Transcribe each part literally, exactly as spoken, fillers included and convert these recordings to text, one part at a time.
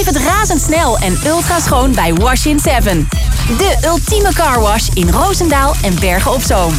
het razendsnel en ultra schoon bij Wash in zeven. De ultieme carwash in Roosendaal en Bergen op Zoom.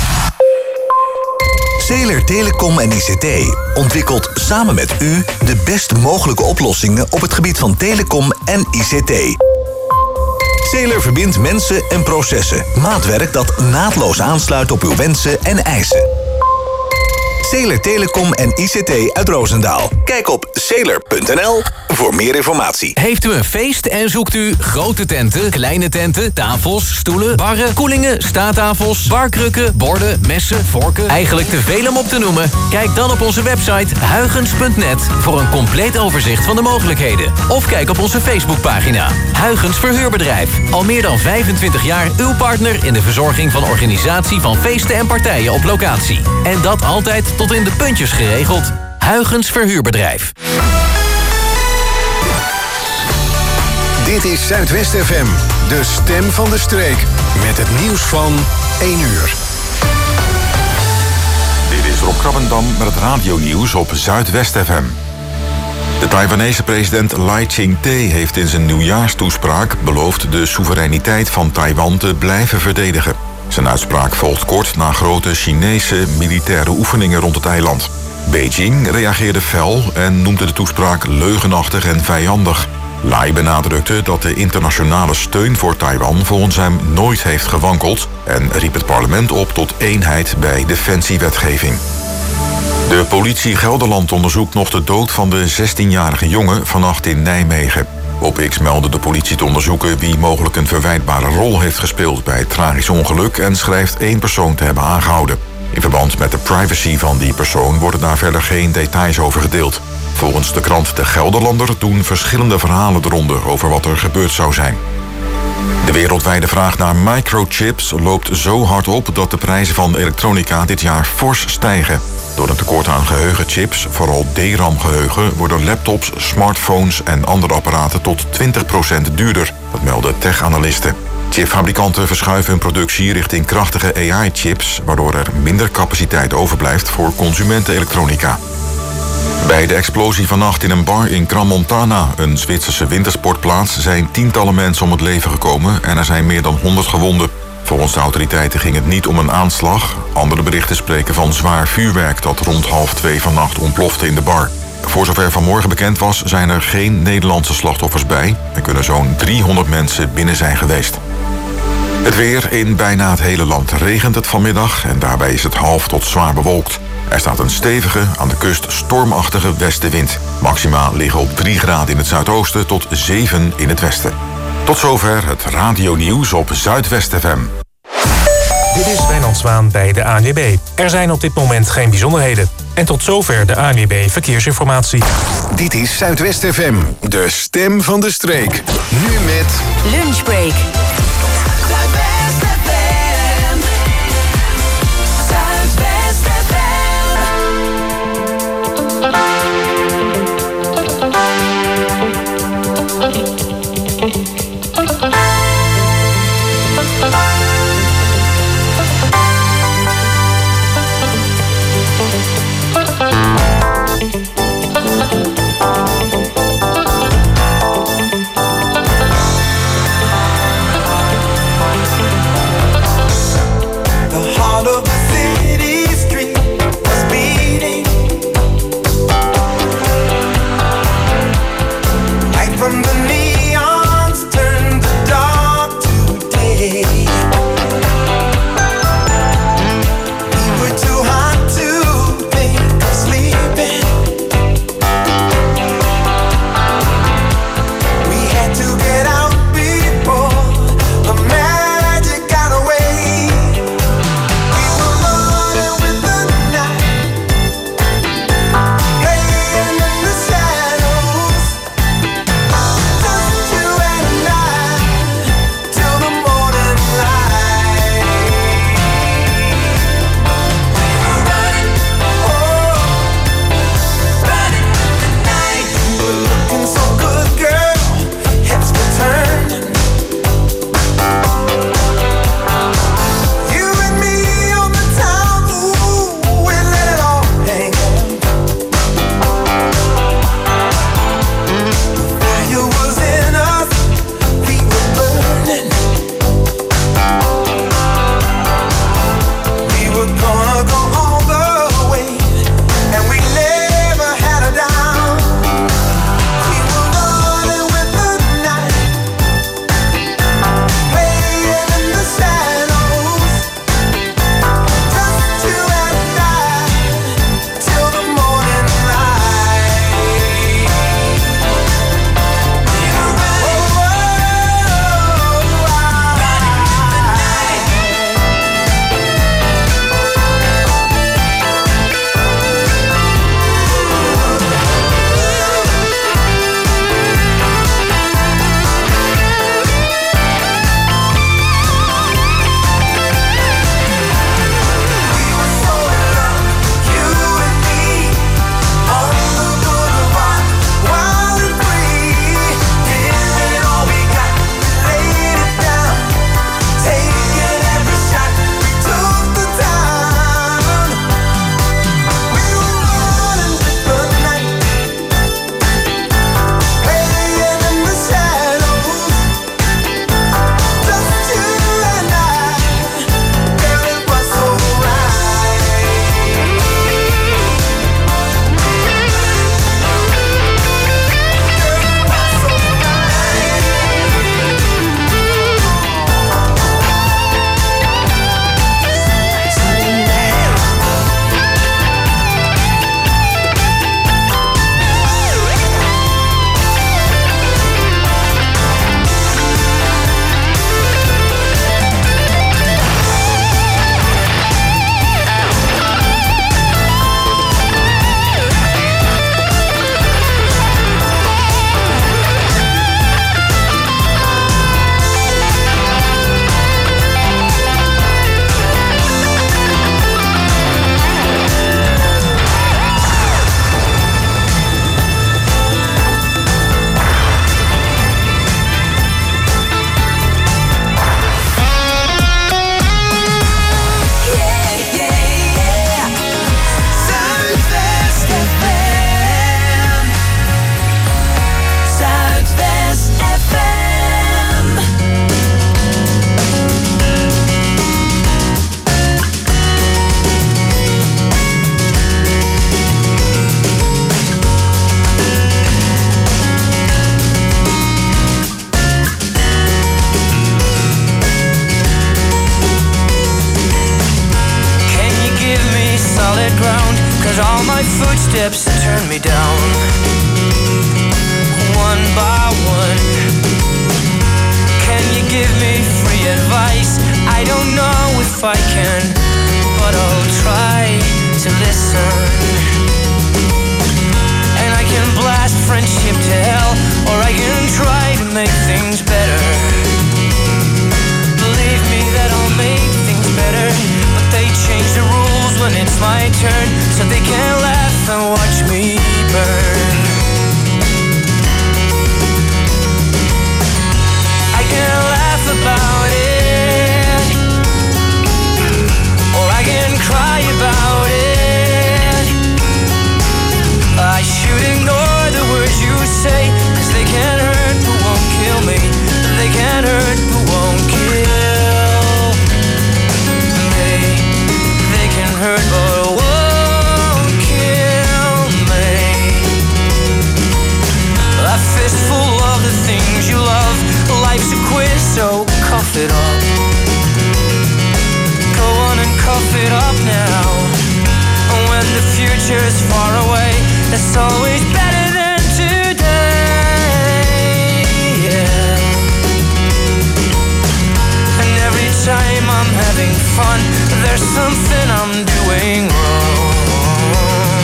Zeeler Telecom en I C T ontwikkelt samen met u de best mogelijke oplossingen op het gebied van telecom en I C T. Zeeler verbindt mensen en processen. Maatwerk dat naadloos aansluit op uw wensen en eisen. Zeeler Telecom en I C T uit Roosendaal. Kijk op zeeler punt n l voor meer informatie. Heeft u een feest en zoekt u grote tenten, kleine tenten, tafels, stoelen, barren, koelingen, staattafels, barkrukken, borden, messen, vorken? Eigenlijk te veel om op te noemen? Kijk dan op onze website huygens punt net voor een compleet overzicht van de mogelijkheden. Of kijk op onze Facebookpagina. Huygens Verhuurbedrijf. Al meer dan vijfentwintig jaar uw partner in de verzorging van organisatie van feesten en partijen op locatie. En dat altijd tot in de puntjes geregeld. Huygens Verhuurbedrijf. Dit is Zuidwest F M, de stem van de streek. Met het nieuws van één uur. Dit is Rob Krabbendam met het radionieuws op Zuidwest F M. De Taiwanese president Lai Ching-te heeft in zijn nieuwjaarstoespraak beloofd de soevereiniteit van Taiwan te blijven verdedigen. Zijn uitspraak volgt kort na grote Chinese militaire oefeningen rond het eiland. Beijing reageerde fel en noemde de toespraak leugenachtig en vijandig. Lai benadrukte dat de internationale steun voor Taiwan volgens hem nooit heeft gewankeld en riep het parlement op tot eenheid bij defensiewetgeving. De politie Gelderland onderzoekt nog de dood van de zestienjarige jongen vannacht in Nijmegen. Op X meldde de politie te onderzoeken wie mogelijk een verwijtbare rol heeft gespeeld bij het tragisch ongeluk en schrijft één persoon te hebben aangehouden. In verband met de privacy van die persoon worden daar verder geen details over gedeeld. Volgens de krant De Gelderlander doen verschillende verhalen de ronde over wat er gebeurd zou zijn. De wereldwijde vraag naar microchips loopt zo hard op dat de prijzen van elektronica dit jaar fors stijgen. Door een tekort aan geheugenchips, vooral D RAM-geheugen, worden laptops, smartphones en andere apparaten tot twintig procent duurder. Dat melden tech-analisten. Chipfabrikanten verschuiven hun productie richting krachtige A I-chips, waardoor er minder capaciteit overblijft voor consumentenelektronica. Bij de explosie vannacht in een bar in Crans-Montana, een Zwitserse wintersportplaats, zijn tientallen mensen om het leven gekomen en er zijn meer dan honderd gewonden. Volgens de autoriteiten ging het niet om een aanslag. Andere berichten spreken van zwaar vuurwerk dat rond half twee vannacht ontplofte in de bar. Voor zover vanmorgen bekend was, zijn er geen Nederlandse slachtoffers bij. Er kunnen zo'n driehonderd mensen binnen zijn geweest. Het weer: in bijna het hele land regent het vanmiddag en daarbij is het half tot zwaar bewolkt. Er staat een stevige, aan de kust stormachtige westenwind. Maxima liggen op drie graden in het zuidoosten tot zeven in het westen. Tot zover het radionieuws op Zuidwest F M. Dit is Wijnand Zwaan bij de A N W B. Er zijn op dit moment geen bijzonderheden. En tot zover de A N W B Verkeersinformatie. Dit is Zuidwest F M, de stem van de streek. Nu met Lunchbreak. They can hurt but won't kill me. They can hurt but won't kill me. A fistful of the things you love. Life's a quiz, so cough it up. Go on and cough it up now. When the future's far away, it's always better than today, yeah. And every time I'm having fun, there's something I'm doing wrong.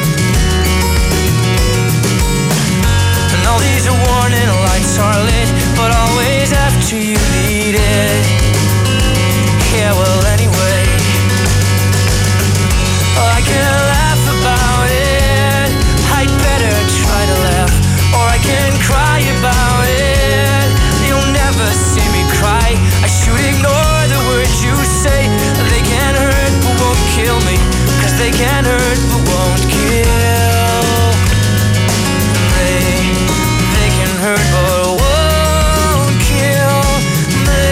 And all these warning lights are lit, but always after you need it. Yeah, well anyway, I can laugh about it. I'd better try to laugh, or I can cry about it. You'll never see me cry. I should ignore the words you say. They can't hurt but won't kill me, 'cause they can't hurt but won't kill me. They can hurt but won't kill me.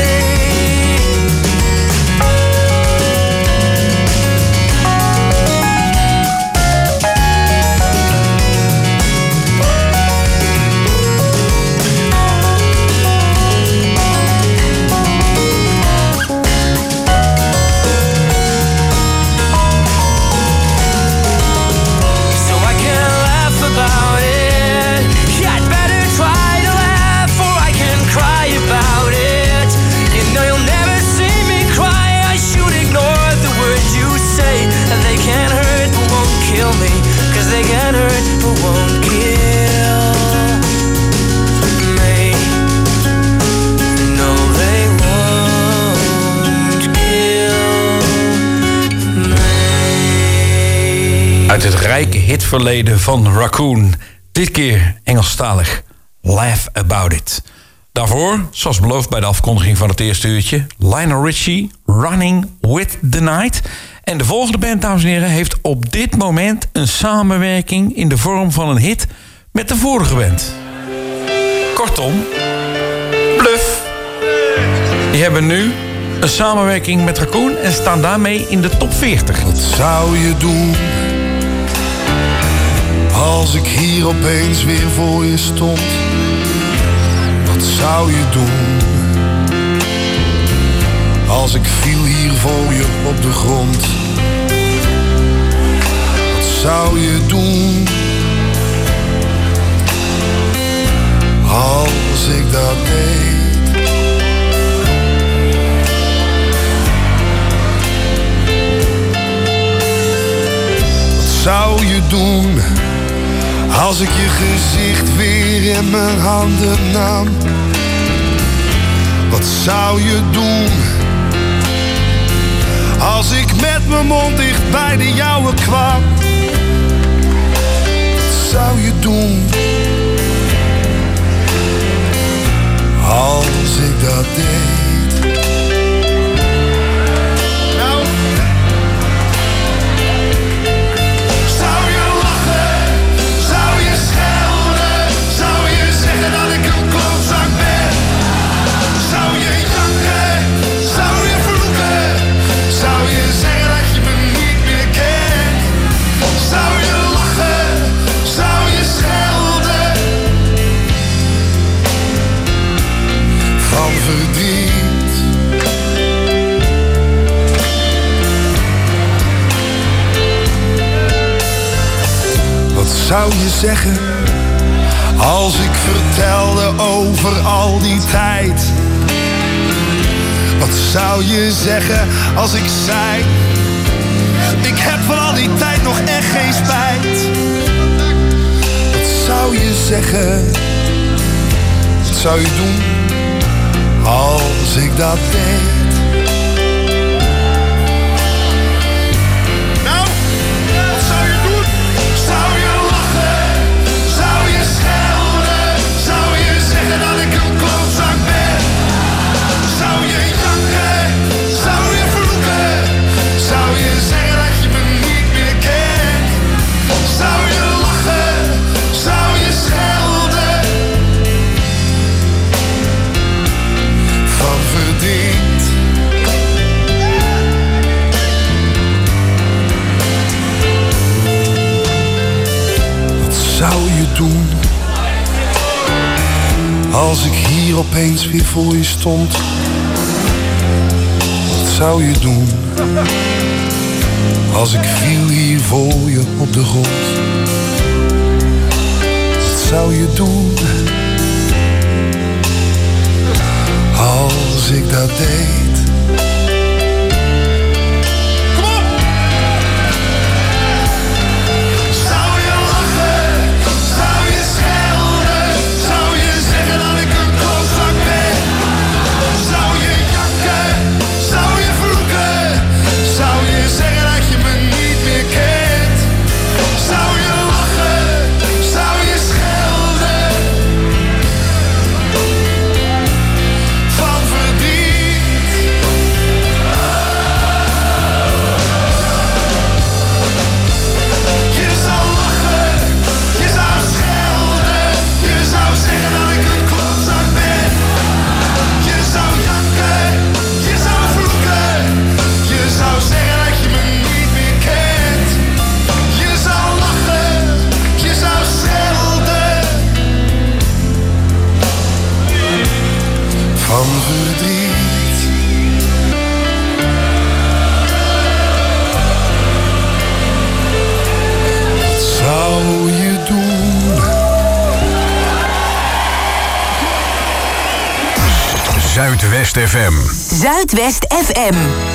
They can hurt but won't kill me. No, they won't kill me. Uit het rijke hitverleden van Raccoon. Dit keer Engelstalig. Laugh About It. Daarvoor, zoals beloofd bij de afkondiging van het eerste uurtje, Lionel Richie, Running With The Night. En de volgende band, dames en heren, heeft op dit moment een samenwerking in de vorm van een hit met de vorige band. Kortom, Bluff. Die hebben nu een samenwerking met Raccoon en staan daarmee in de top veertig. Wat zou je doen als ik hier opeens weer voor je stond? Wat zou je doen als ik viel hier voor je op de grond? Wat zou je doen als ik dat deed? Wat zou je doen als ik je gezicht weer in mijn handen nam? Wat zou je doen als ik met mijn mond dicht bij de jouwe kwam? Wat zou je doen als ik dat deed? Nou, zou je lachen? Zou je schelden? Zou je zeggen dat ik een klootzak ben? Zou je janken? Zou je vloeken? Zou je zeggen dat je me niet meer kent? Zou je lachen? Zou je schelden? Van verdriet. Wat zou je zeggen als ik vertelde over al die tijd? Wat zou je zeggen als ik zei: ik heb van al die tijd nog echt geen spijt? Wat zou je zeggen? Wat zou je doen als ik dat deed? Nou, wat zou je doen? Zou je lachen? Zou je schelden? Zou je zeggen dat ik een klootzak ben? Zou je janken? Zou je vloeken? Zou je zeggen dat je me niet meer kent? Zou je lachen? Zou je schelden? Als ik hier opeens weer voor je stond, wat zou je doen? Als ik viel hier voor je op de grond, wat zou je doen? Als ik dat deed. Van verdriet. Wat zou je doen? Zuidwest F M. Zuidwest F M.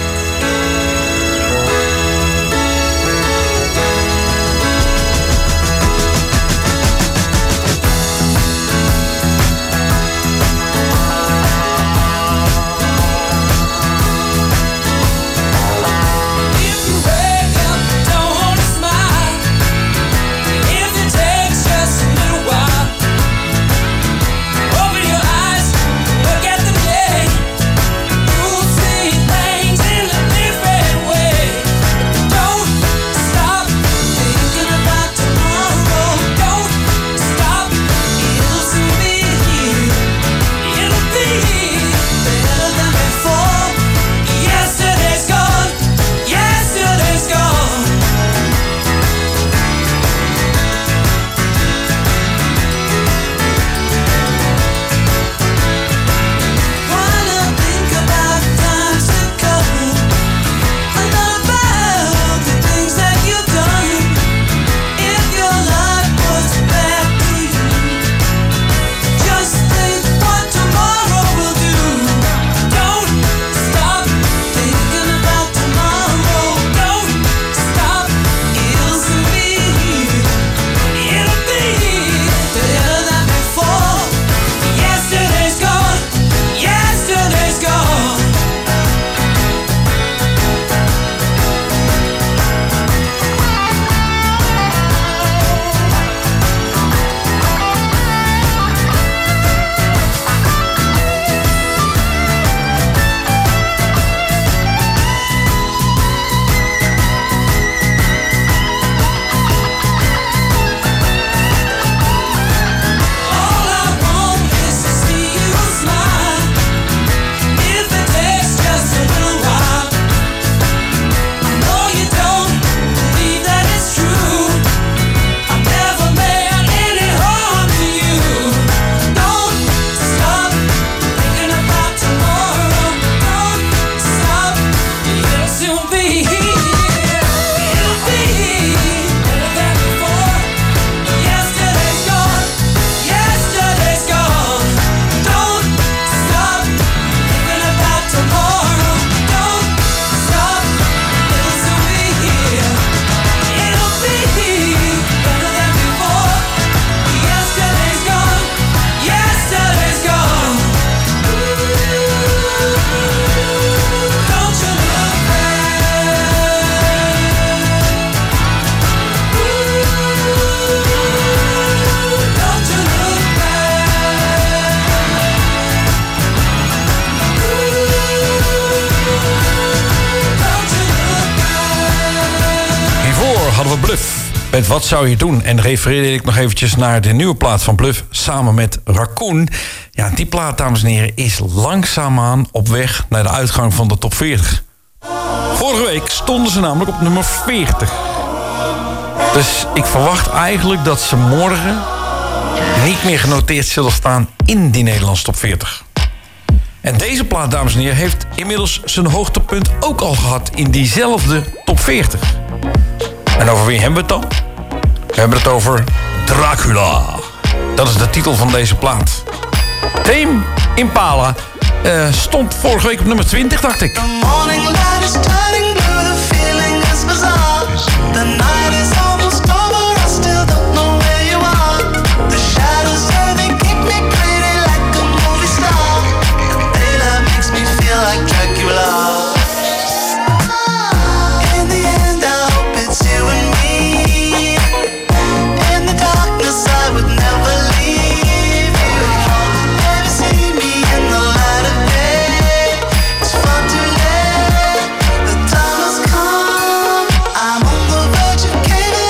Met Wat zou je doen? En refereerde ik nog eventjes naar de nieuwe plaat van Bluff samen met Raccoon. Ja, die plaat, dames en heren, is langzaamaan op weg naar de uitgang van de top veertig. Vorige week stonden ze namelijk op nummer veertig. Dus ik verwacht eigenlijk dat ze morgen niet meer genoteerd zullen staan in die Nederlandse top veertig. En deze plaat, dames en heren, heeft inmiddels zijn hoogtepunt ook al gehad in diezelfde top veertig. En over wie hebben we het dan? We hebben het over Dracula. Dat is de titel van deze plaat. Tame Impala uh, stond vorige week op nummer twintig, dacht ik. The morning light is turning blue, the feeling is bizarre. The night is almost over, I still don't know where you are. The shadows they keep me pretty like a movie star. The daylight makes me feel like Dracula. In the end I hope it's you and me. In the darkness I would never leave you. Never see me in the light of day. It's far too late. The time has come. I'm on the verge of caving.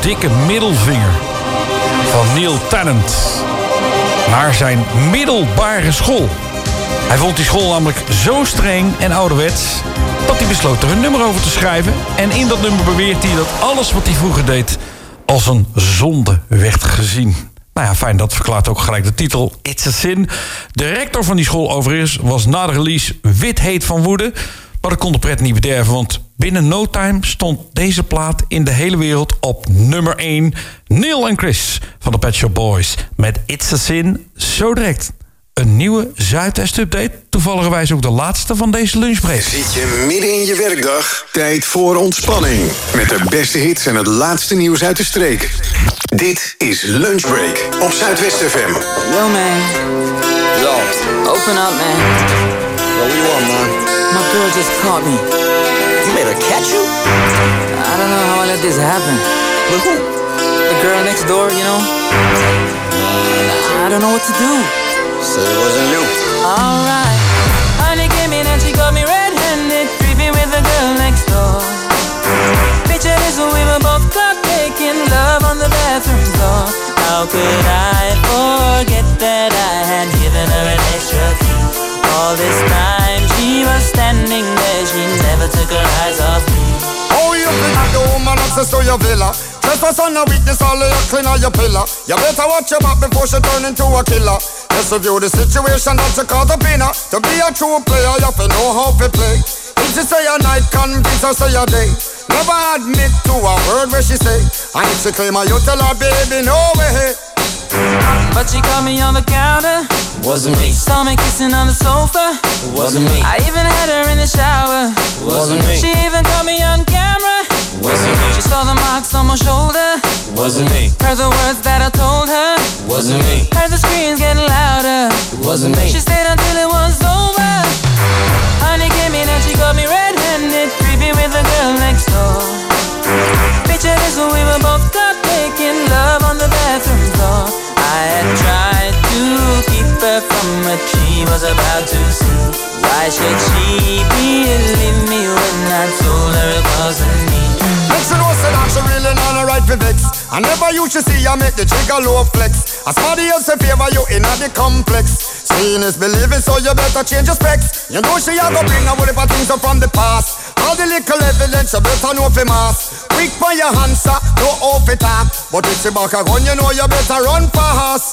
dikke middelvinger van Neil Tennant naar zijn middelbare school. Hij vond die school namelijk zo streng en ouderwets dat hij besloot er een nummer over te schrijven. En in dat nummer beweert hij dat alles wat hij vroeger deed als een zonde werd gezien. Nou ja, fijn, dat verklaart ook gelijk de titel It's a Sin. De rector van die school overigens was na de release wit heet van woede. Maar dat kon de pret niet bederven, want binnen no time stond deze plaat in de hele wereld op nummer één. Neil en Chris van de Pet Shop Boys met It's a Sin. Zo direct een nieuwe Zuidwest-update. Toevalligerwijs ook de laatste van deze lunchbreak. Zit je midden in je werkdag? Tijd voor ontspanning. Met de beste hits en het laatste nieuws uit de streek. Dit is Lunchbreak op Zuidwest F M. Yo man, yo, open up man. Yo, what you want, man? My girl just caught me. You made her catch you? I don't know how I let this happen. With who? The girl next door, you know? I don't know what to do. So it wasn't you. Alright. Honey came in and she got me red-handed, creepy with the girl next door. Picture this when we were both caught making love on the bathroom floor. How could I forget that I had given her an extra key? All this time she was standing there, she never took her eyes off me. Oh, you think that the woman access to your villa? Trespass on a weakness, all of your clean on your pillar. You better watch your back before she turn into a killer. Just review the situation that you call the winner. To be a true player, you have to know how to play. If she say a night, convince her say a day. Never admit to a word where she say. And if she claim her, you tell her, baby, no way. But she caught me on the counter. Wasn't me. Saw me kissing on the sofa. Wasn't me. I even had her in the shower. Wasn't me. She even caught me on camera. Wasn't me. She saw the marks on my shoulder. Wasn't me. Heard the words that I told her. Wasn't me. Heard the screams getting louder. Wasn't me. She stayed until it was over. Honey came in and she got me red-handed, creepy with the girl next door. Picture this when we were both caught making love on the bathroom floor. I had tried to keep her from what she was about to see. Why should she believe me when I told her it wasn't me? Next you know say that she really not a right for vex. I never used to see you make the trigger low flex. As somebody else in favor you in the complex. Seeing is believing, so you better change your specs. You know she a go bring a whole heap of things up from the past. All the little evidence you better know for mass. Quick for your answer, no off it talk. But if she back a gun, you know you better run fast.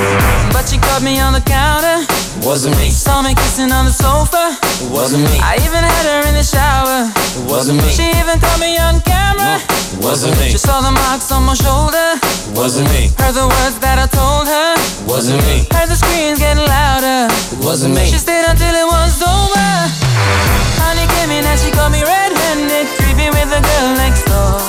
But she caught me on the counter. Wasn't me. Saw me kissing on the sofa. Wasn't me. I even had her in the shower. Wasn't me. She even caught me on camera. Wasn't me. She saw the marks on my shoulder. Wasn't me. Heard the words that I told her. Wasn't me. Heard the screams getting louder. Wasn't me. She stayed until it was over. Honey came in and she caught me red-handed, creepy with the girl next door.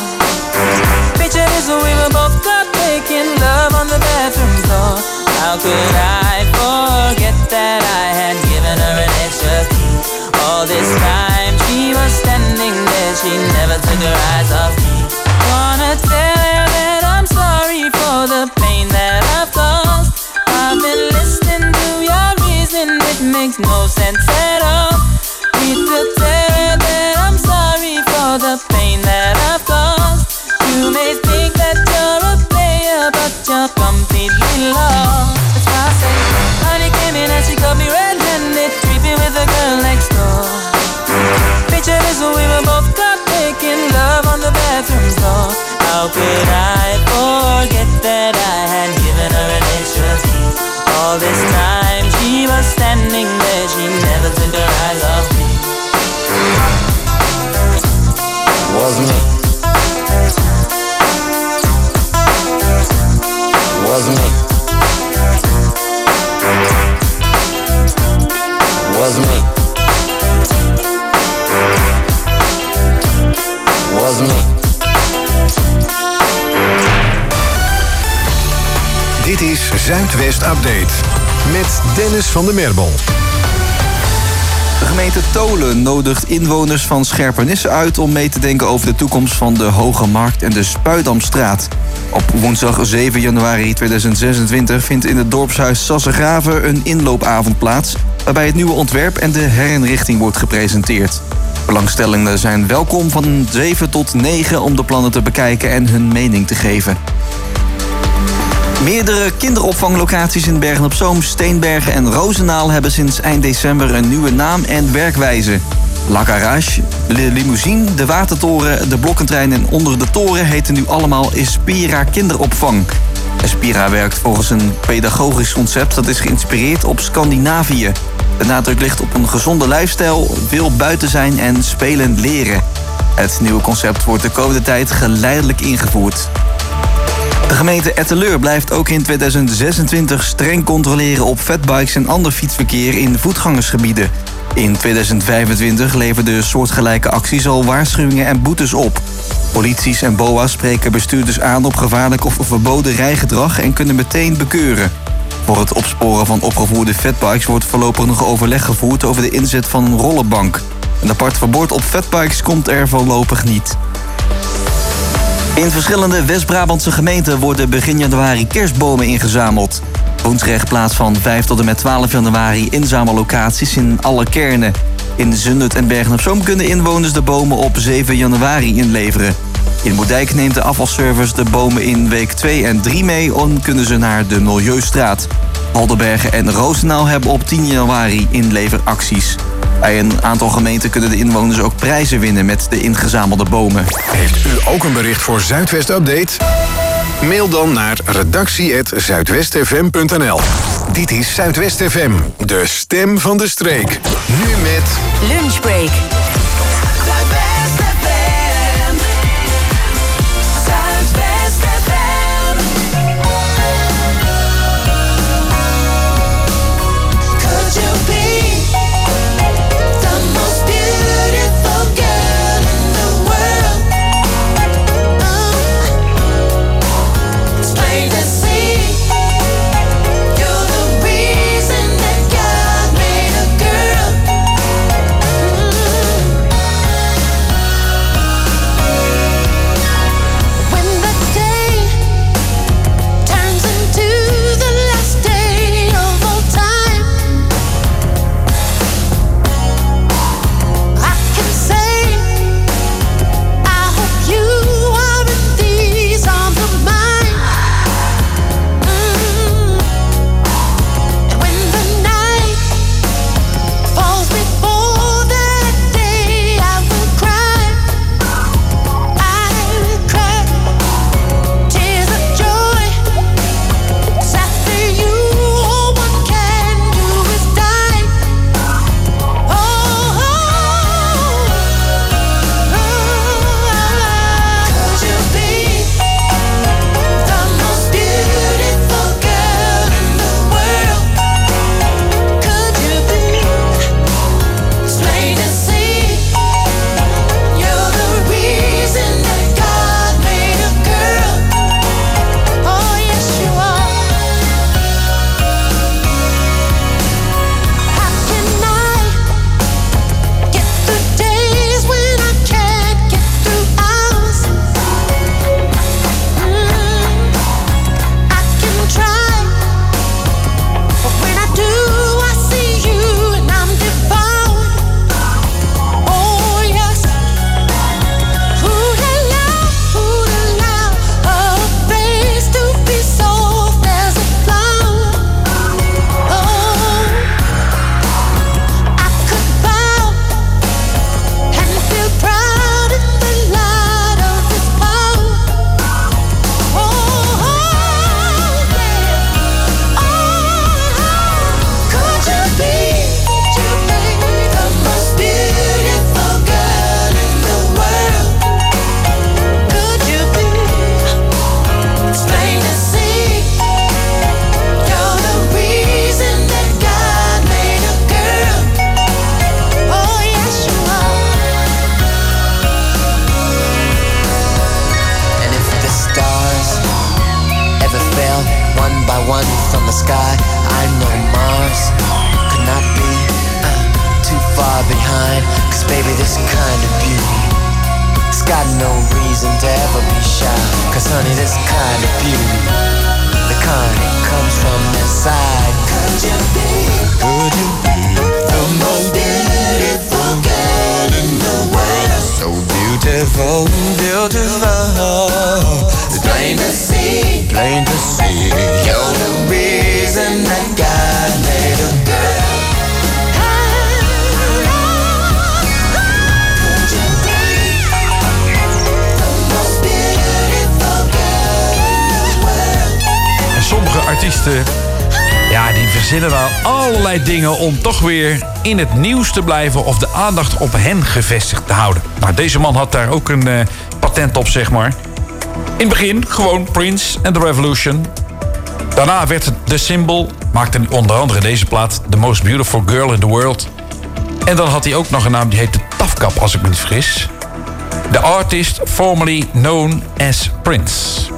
Picture this when we were both caught making love on the bathroom floor. How could I forget that I had given her an extra key? All this time she was standing there, she never took her eyes off me. Wanna tell her that I'm sorry for the pain that I've caused. I've been listening to your reason, it makes no sense at all. Need to tell her that I'm sorry for the pain that I've caused. You may think that you're a player, but you're completely lost. That's why I say, honey came in and she got me red-handed, creepy with the girl next door. Picture this when we were both caught making love on the bathroom floor. How could I forget that I had given her an extra key? All this time she was standing there, she never took her eyes off me. Wasn't me. Wasn't me. Wasn't me. Wasn't me. Dit is Zuidwest Update met Dennis van der Merbel. De gemeente Tolen nodigt inwoners van Scherpenissen uit om mee te denken over de toekomst van de Hoge Markt en de Spuidamstraat. Op woensdag zeven januari tweeduizend zesentwintig vindt in het dorpshuis Sassengraven een inloopavond plaats, waarbij het nieuwe ontwerp en de herinrichting wordt gepresenteerd. Belangstellenden zijn welkom van zeven tot negen om de plannen te bekijken en hun mening te geven. Meerdere kinderopvanglocaties in Bergen-op-Zoom, Steenbergen en Roosendaal hebben sinds eind december een nieuwe naam en werkwijze. La Garage, de Limousine, de Watertoren, de Blokkentrein en Onder de Toren heten nu allemaal Espira Kinderopvang. Espira werkt volgens een pedagogisch concept dat is geïnspireerd op Scandinavië. De nadruk ligt op een gezonde lifestyle, veel buiten zijn en spelend leren. Het nieuwe concept wordt de komende tijd geleidelijk ingevoerd. De gemeente Etteleur blijft ook in tweeduizend zesentwintig streng controleren op fatbikes en ander fietsverkeer in voetgangersgebieden. In tweeduizend vijfentwintig leverden soortgelijke acties al waarschuwingen en boetes op. Polities en B O A's spreken bestuurders aan op gevaarlijk of verboden rijgedrag en kunnen meteen bekeuren. Voor het opsporen van opgevoerde fatbikes wordt voorlopig nog overleg gevoerd over de inzet van een rollenbank. Een apart verbod op fatbikes komt er voorlopig niet. In verschillende West-Brabantse gemeenten worden begin januari kerstbomen ingezameld. Woensrecht plaats van vijf tot en met twaalf januari inzamellocaties in alle kernen. In Zundert en Bergen-op-Zoom kunnen inwoners de bomen op zeven januari inleveren. In Moerdijk neemt de afvalservice de bomen in week twee en drie mee en kunnen ze naar de Milieustraat. Alderbergen en Roosendaal hebben op tien januari inleveracties. Bij een aantal gemeenten kunnen de inwoners ook prijzen winnen met de ingezamelde bomen. Heeft u ook een bericht voor Zuidwest Update? Mail dan naar redactie apenstaartje zuidwestfm punt n l. Dit is Zuidwest F M, de stem van de streek. Nu met Lunchbreak. Baby, this kind of beauty is got no reason to ever be shy. Cause honey, this kind of beauty, the kind that comes from inside. Could you be, could you be the most beautiful girl in the world? So beautiful, beautiful. It's plain to see, plain to see. You're the reason that God made a girl. Sommige artiesten, ja, die verzinnen wel allerlei dingen om toch weer in het nieuws te blijven of de aandacht op hen gevestigd te houden. Nou, deze man had daar ook een uh, patent op, zeg maar. In het begin gewoon Prince and the Revolution. Daarna werd het The Symbol, maakte onder andere deze plaat The Most Beautiful Girl in the World. En dan had hij ook nog een naam, die heette Tafkap, als ik me niet vergis. The artist formerly known as Prince.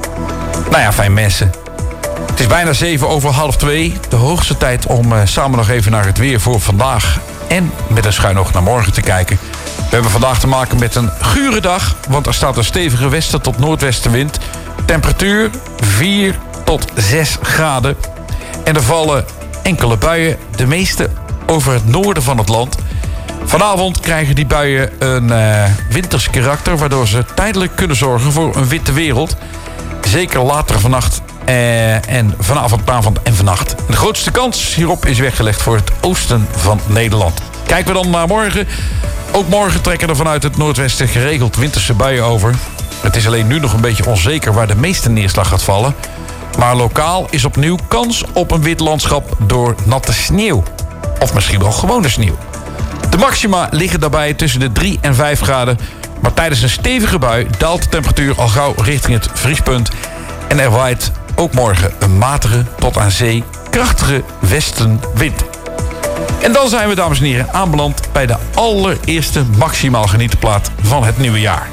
Nou ja, fijn mensen. Het is bijna zeven over half twee. De hoogste tijd om uh, samen nog even naar het weer voor vandaag. En met een schuin oog naar morgen te kijken. We hebben vandaag te maken met een gure dag. Want er staat een stevige westen tot noordwestenwind. Temperatuur vier tot zes graden. En er vallen enkele buien. De meeste over het noorden van het land. Vanavond krijgen die buien een uh, winters karakter. Waardoor ze tijdelijk kunnen zorgen voor een witte wereld. Zeker later vannacht. Uh, en vanavond, vanavond en vannacht. De grootste kans hierop is weggelegd voor het oosten van Nederland. Kijken we dan naar morgen. Ook morgen trekken er vanuit het noordwesten geregeld winterse buien over. Het is alleen nu nog een beetje onzeker waar de meeste neerslag gaat vallen. Maar lokaal is opnieuw kans op een wit landschap door natte sneeuw. Of misschien wel gewone sneeuw. De maxima liggen daarbij tussen de drie en vijf graden. Maar tijdens een stevige bui daalt de temperatuur al gauw richting het vriespunt. En er waait ook morgen een matige tot aan zee krachtige westenwind. En dan zijn we, dames en heren, aanbeland bij de allereerste maximaal genieten plaat van het nieuwe jaar.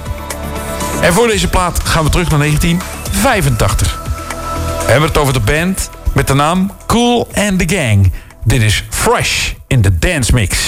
En voor deze plaat gaan we terug naar negentien vijfentachtig. We hebben het over de band met de naam Kool and the Gang. Dit is Fresh in the Dance Mix.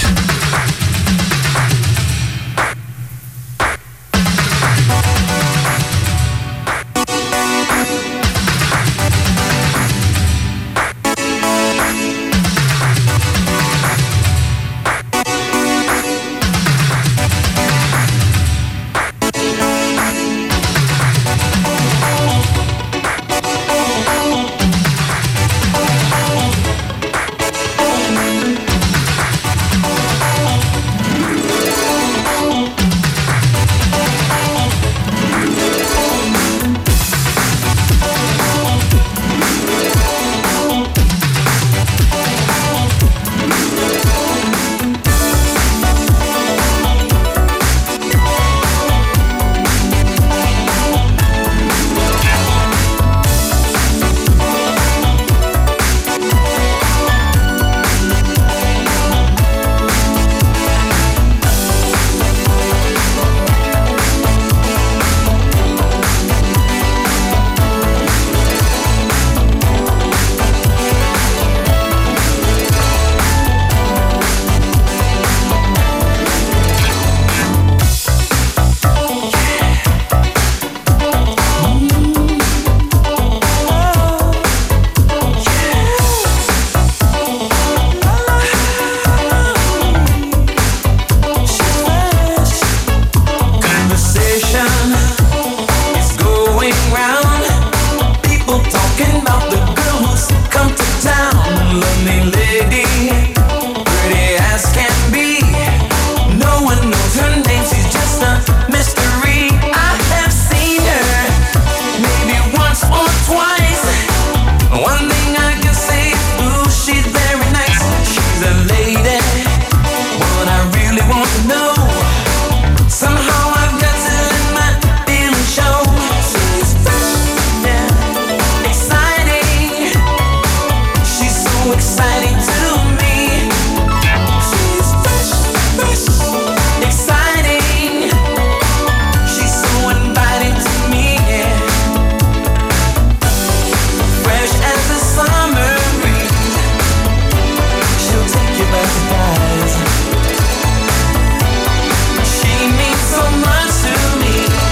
She means so much to me.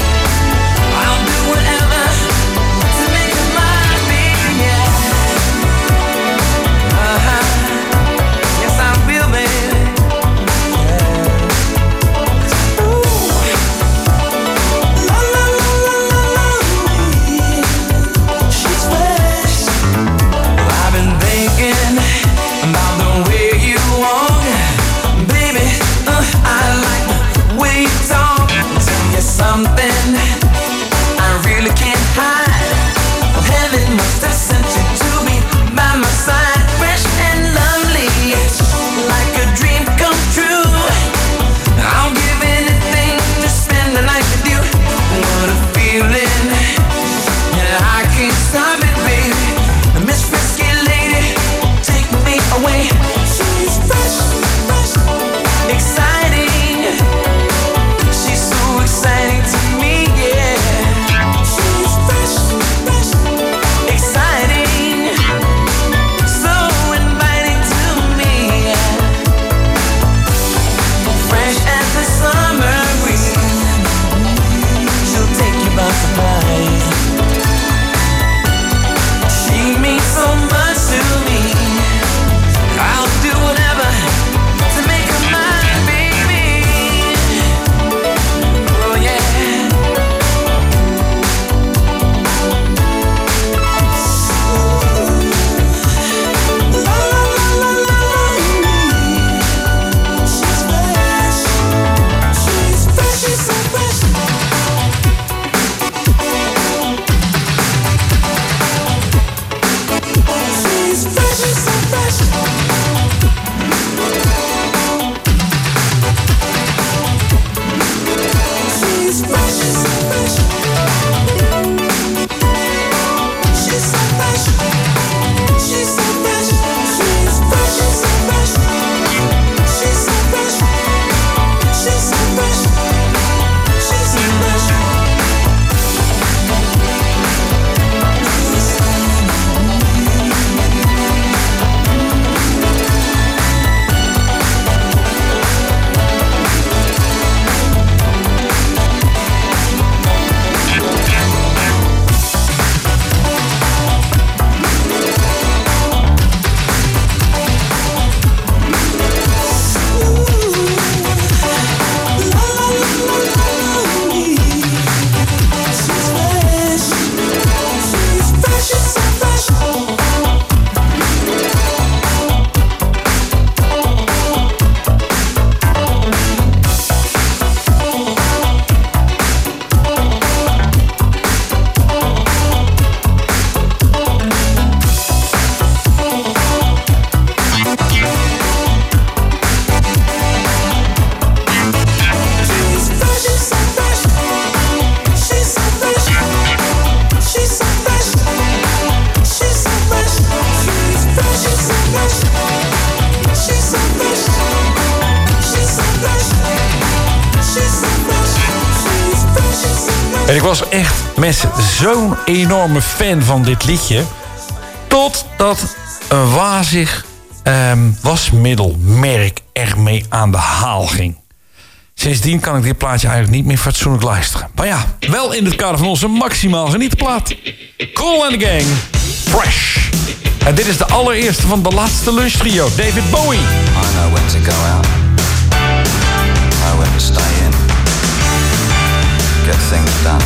En ik was echt, mensen, zo'n enorme fan van dit liedje. Totdat een wazig um, wasmiddelmerk ermee aan de haal ging. Sindsdien kan ik dit plaatje eigenlijk niet meer fatsoenlijk luisteren. Maar ja, wel in het kader van onze maximaal genietenplaat. Cool and the Gang, Fresh. En dit is de allereerste van de laatste lunchtrio, David Bowie. I know when to go out. Know when to stay in. Get things done.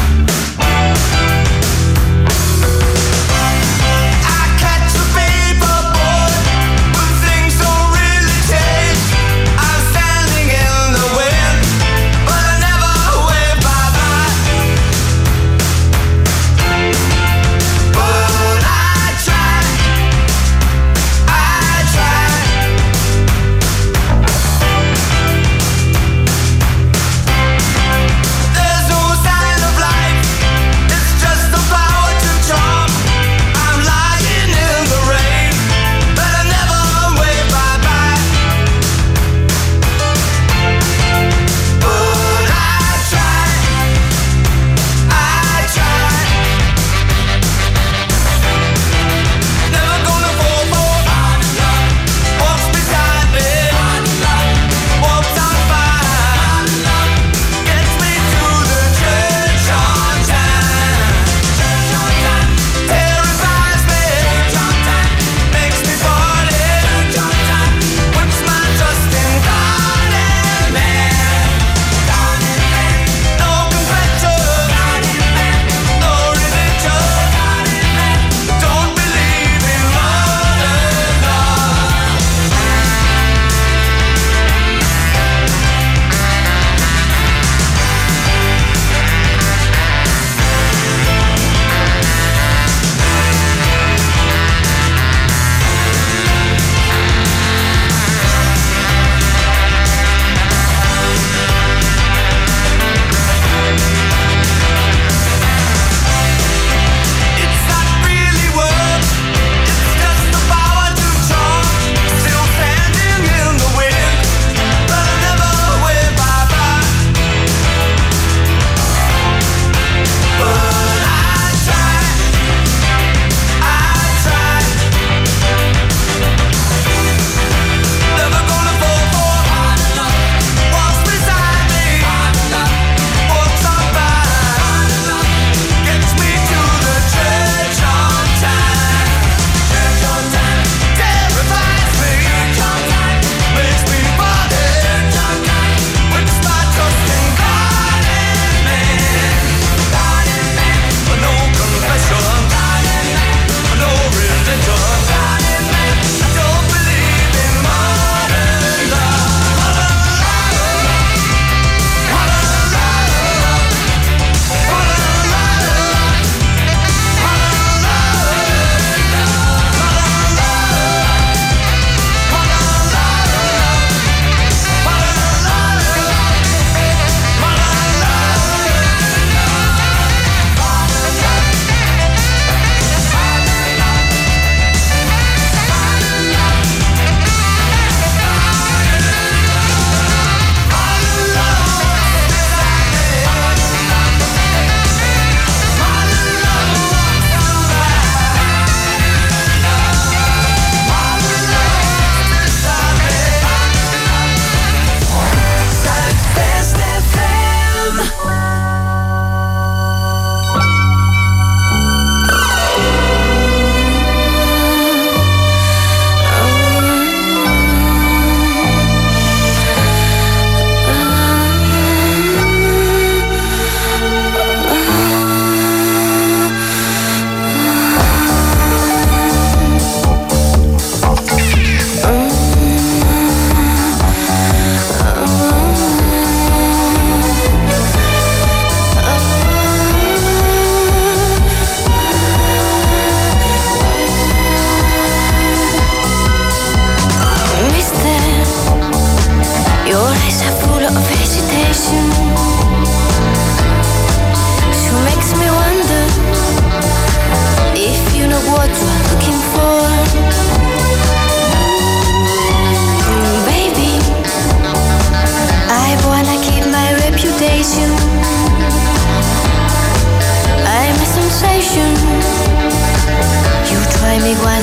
There's no sign of life.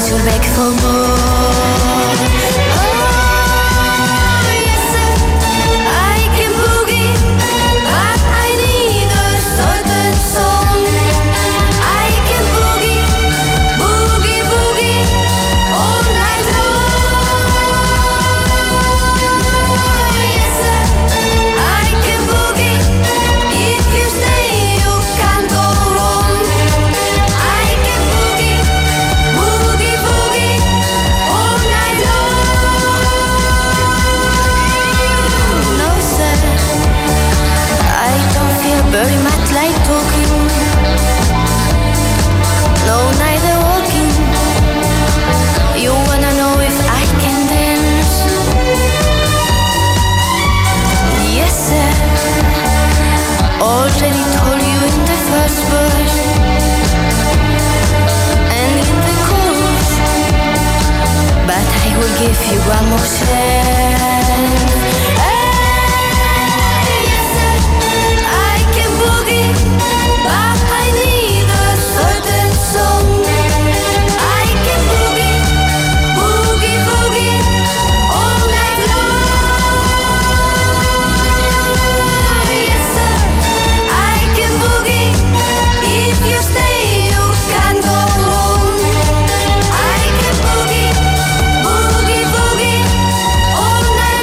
you're back for more. Oh, yes, sir, I can boogie, but I need a certain song. I can boogie, boogie, boogie, all night long. Yes, sir, I can boogie, if you stay you can't go wrong. I can boogie, boogie, boogie, all night long. No, sir, I don't feel very much like talking. No, neither walking. You wanna know if I can dance? Yes, sir, already told you in the first verse and in the chorus, but I will give you one more chance. Hey, yes, sir, I can boogie, but I need a certain song. I can boogie, boogie, boogie, all night long. Yes, sir, I can boogie, if you stay you can't go wrong. I can boogie, boogie, boogie, all night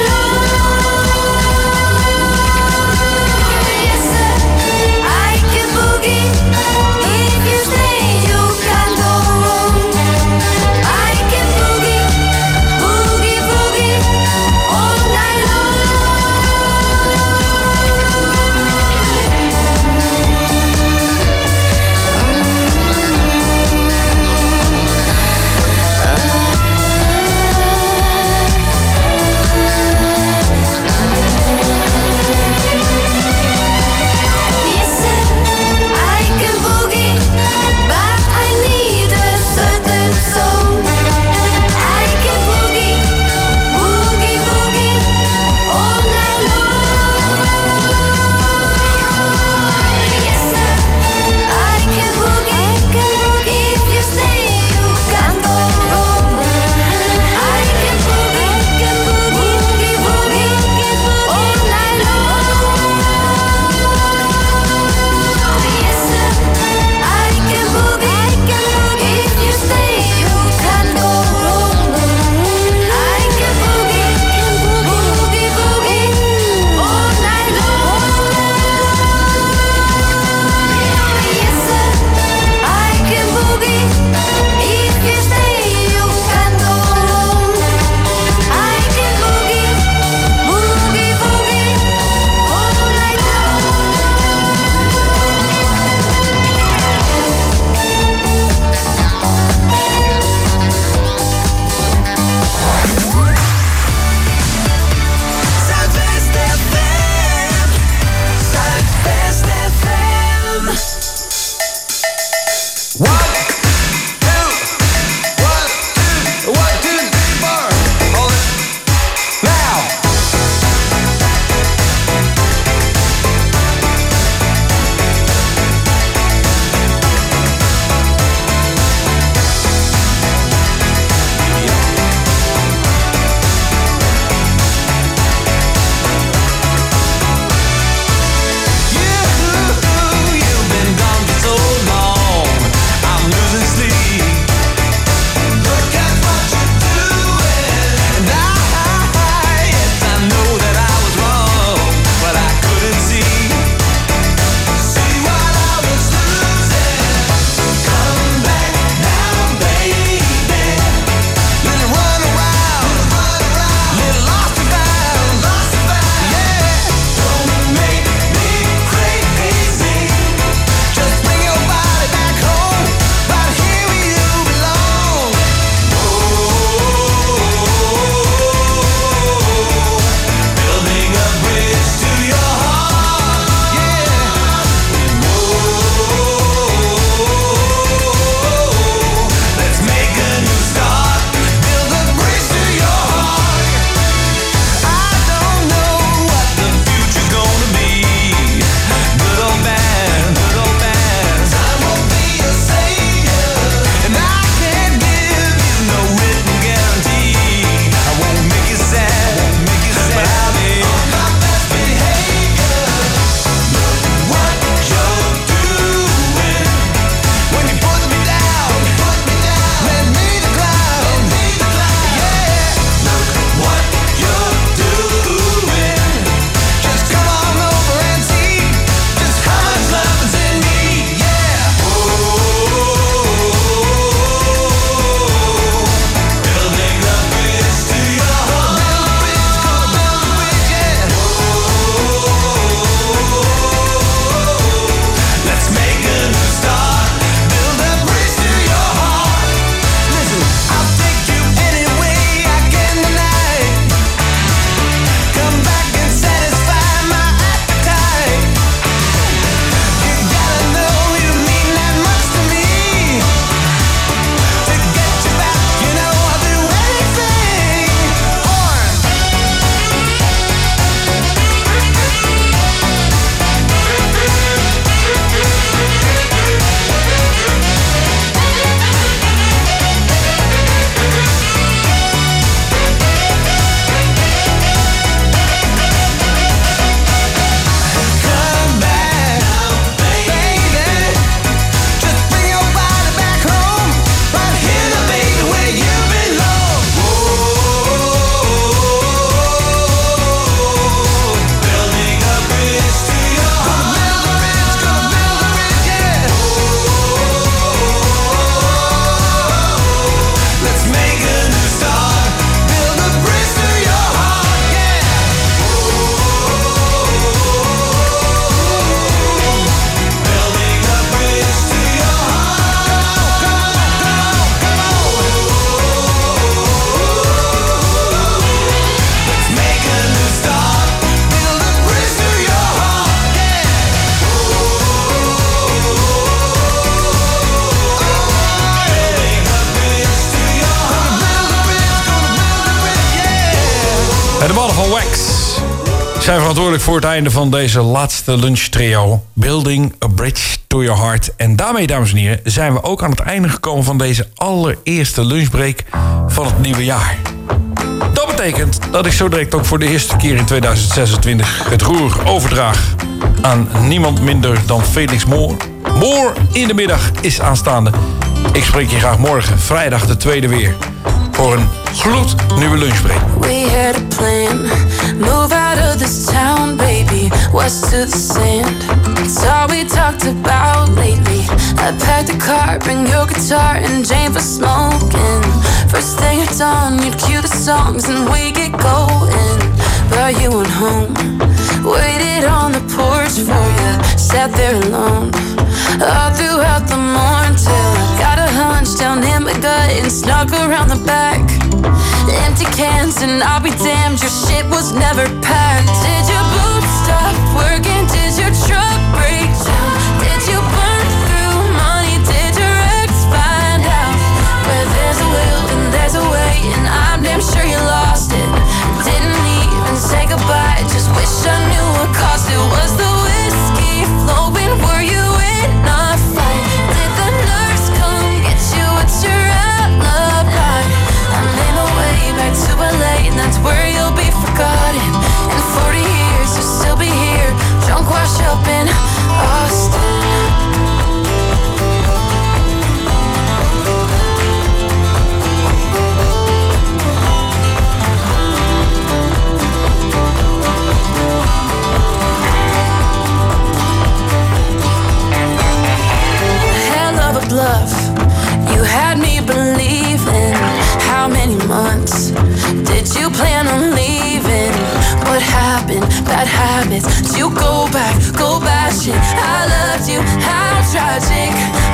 De mannen van Wax zijn verantwoordelijk voor het einde van deze laatste lunchtrio. Building a Bridge to Your Heart. En daarmee, dames en heren, zijn we ook aan het einde gekomen van deze allereerste lunchbreak van het nieuwe jaar. Dat betekent dat ik zo direct ook voor de eerste keer in tweeduizend zesentwintig het roer overdraag aan niemand minder dan Felix Moor. Moor in de middag is aanstaande. Ik spreek je graag morgen, vrijdag de tweede weer, voor een gloednieuwe lunchbreak. We had a plan, move out of this town, baby, west to the sand. It's all we talked about lately. I packed the car, bring your guitar and Jane for smoking. First thing at dawn, you'd cue the songs and we get going. But you went home, waited on the porch for you, sat there alone all throughout the morning till I got a hunch down in my gut and snuck around the back. Empty cans and I'll be damned, your shit was never packed. Did your boots stop working? Did your truck break down? Did you burn through money? Did your ex find out? Where there's a will and there's a way, and I'm damn sure you lost it. Didn't even say goodbye, just wish I knew what cost it. Was the whiskey flowing? Were you in a fight? Did the nurse come get you? What's your alibi? I made my way back to L A, and that's where you'll be forgotten. In forty years you'll still be here, drunk wash up in Austin. Bluff, you had me believing. How many months did you plan on leaving? What happened? Bad habits. Did you go back, go bashing? I loved you, how tragic.